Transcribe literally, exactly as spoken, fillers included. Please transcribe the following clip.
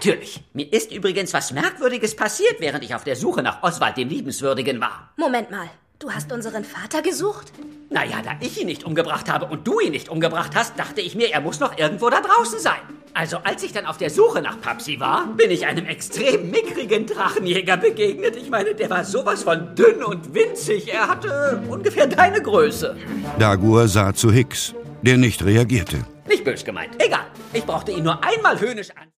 natürlich. Mir ist übrigens was Merkwürdiges passiert, während ich auf der Suche nach Oswald dem Liebenswürdigen war. Moment mal, du hast unseren Vater gesucht? Naja, da ich ihn nicht umgebracht habe und du ihn nicht umgebracht hast, dachte ich mir, er muss noch irgendwo da draußen sein. Also als ich dann auf der Suche nach Papsi war, bin ich einem extrem mickrigen Drachenjäger begegnet. Ich meine, der war sowas von dünn und winzig. Er hatte ungefähr deine Größe. Dagur sah zu Hicks, der nicht reagierte. Nicht bös gemeint. Egal. Ich brauchte ihn nur einmal höhnisch an.